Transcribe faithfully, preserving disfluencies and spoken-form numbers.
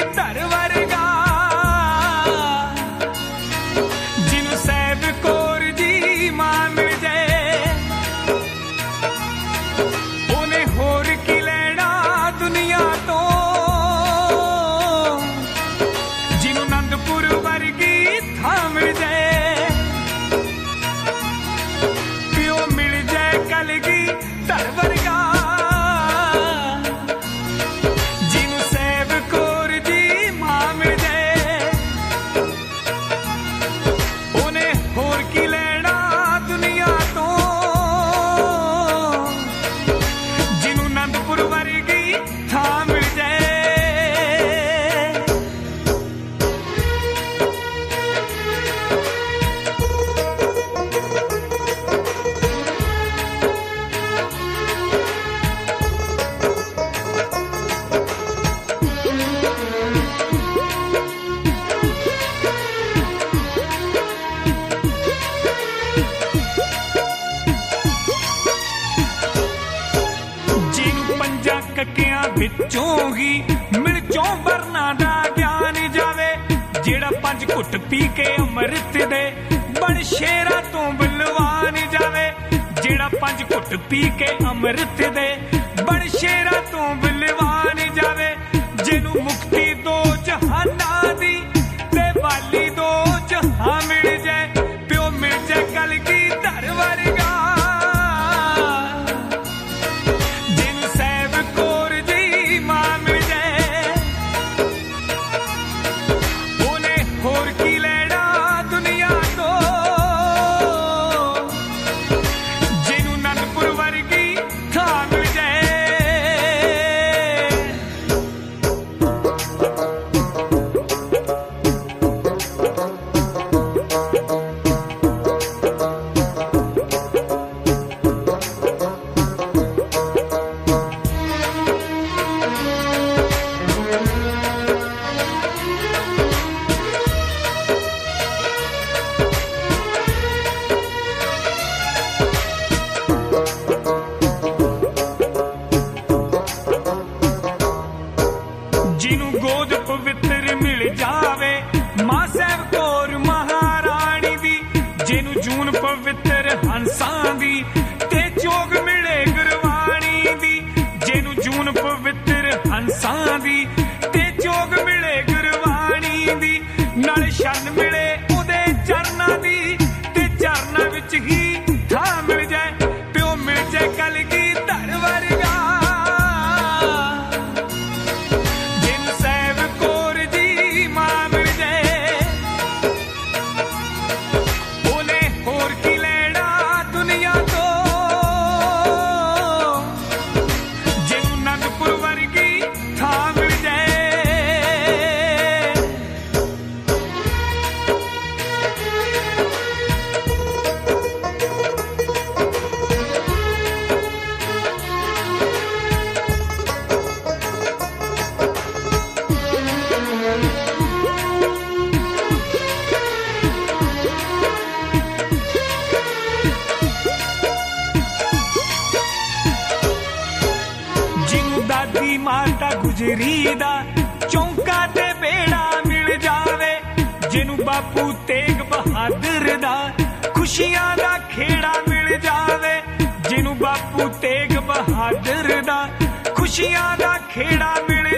ਧਰ ਵਰਗਾ, ਜਿਹਨੂੰ ਸਾਹਿਬ ਕੌਰ ਜੀ ਮਾਂ ਮਿਲ ਜਾਏ, ਉਹਨੇ ਹੋਰ ਕੀ ਲੈਣਾ ਦੁਨੀਆ ਤੋਂ, ਜਿਹਨੂੰ ਅਨੰਦਪੁਰ ਵਰਗੀ ਥਾਂ ਮਿਲ ਜਾਏ, ਪਿਓ ਮਿਲ ਜਾਏ ਕਲਗੀ ਧਰ ਵਰਗਾ, ਜਿਹਨੂੰ ਸਾਹਿਬ ਕੌਰ ਜੀ ਮਾਂ ਮਿਲ ਜਾਏ, ਉਹਨੇ ਹੋਰ ਕੀ ਲੈਣਾ ਦੁਨੀਆ ਤੋਂ, ਜਿਹਨੂੰ ਅਨੰਦਪੁਰ ਵਰਗੀ ਥਾਂ ਮਿਲ ਜਾਏ। ਕੱਕਿਆਂ ਵਿੱਚੋਂ ਹੀ ਮਿਰਚੋਂ ਵਰਨਾ ਦਾ ਗਿਆਨ ਜਾਵੇ, ਜਿਹੜਾ ਪੰਜ ਘੁੱਟ ਪੀ ਕੇ ਅੰਮ੍ਰਿਤ ਦੇ ਬਣ ਸ਼ੇਰਾਂ ਤੋਂ ਬਲਵਾਨ ਜਾਵੇ, ਜਿਹੜਾ ਪੰਜ ਘੁੱਟ ਪੀ ਕੇ ਅੰਮ੍ਰਿਤ ਦੇ ਬਣ ਸ਼ੇਰਾਂ ਤੋਂ ਬਲਵਾਨ ਜਾਵੇ, ਜਿਹਨੂੰ ਮੁਕਤੀ ਦੋ ਜਹਾਨਾਂ ਦੀ ਤੇ ਵਾਲੀ ਦੋ ਜਹਾਂ ਮਿਲ ਜਾਏ, ਪਿਓ ਮਿਲ ਜਾਏ ਕਲਗੀ ਧਰ ਵਰਗਾ, ਜਿਹਨੂੰ ਗੋਦ ਪਵਿੱਤਰ ਮਿਲ ਜਾਵੇ ਮਾਂ ਸਾਹਿਬ ਕੌਰ ਮਹਾਰਾਣੀ ਦੀ, ਜਿਹਨੂੰ ਜੂਨ ਪਵਿੱਤਰ ਹੰਸਾਂ ਦੀ ਤੇ ਚੋਗ ਮਿਲੇ ਗੁਰਬਾਣੀ ਦੀ, ਜਿਹਨੂੰ ਜੂਨ ਪਵਿੱਤਰ ਹੰਸਾਂ ਦੀ ਤੇ ਚੋਗ ਮਿਲੇ ਗੁਰਬਾਣੀ ਦੀ, ਨਾਲ ਸ਼ਨ ਮਿਲੇ ਉਹਦੇ ਚਰਨਾਂ ਦੀ ਤੇ ਚਰਨਾਂ ਵਿੱਚ ਹੀ ਥਾਂ ਮਿਲ ਜਾਏ, ਪਿਓ ਮਿਲ ਜਾਏ ਕਲਗੀ ਧਰ ਵਰਗਾ, ਦਾਦੀ ਮਾਤਾ ਗੁਜਰੀ ਦਾ ਚੌਂਕਾ ਤੇ ਬੇੜਾ ਮਿਲ ਜਾਵੇ, ਜਿਹਨੂੰ ਬਾਪੂ ਤੇਗ ਬਹਾਦਰ ਦਾ ਖੁਸ਼ੀਆਂ ਦਾ ਖੇੜਾ ਮਿਲ ਜਾਵੇ, ਜਿਹਨੂੰ ਬਾਪੂ ਤੇਗ ਬਹਾਦਰ ਦਾ ਖੁਸ਼ੀਆਂ ਦਾ ਖੇੜਾ ਮਿਲ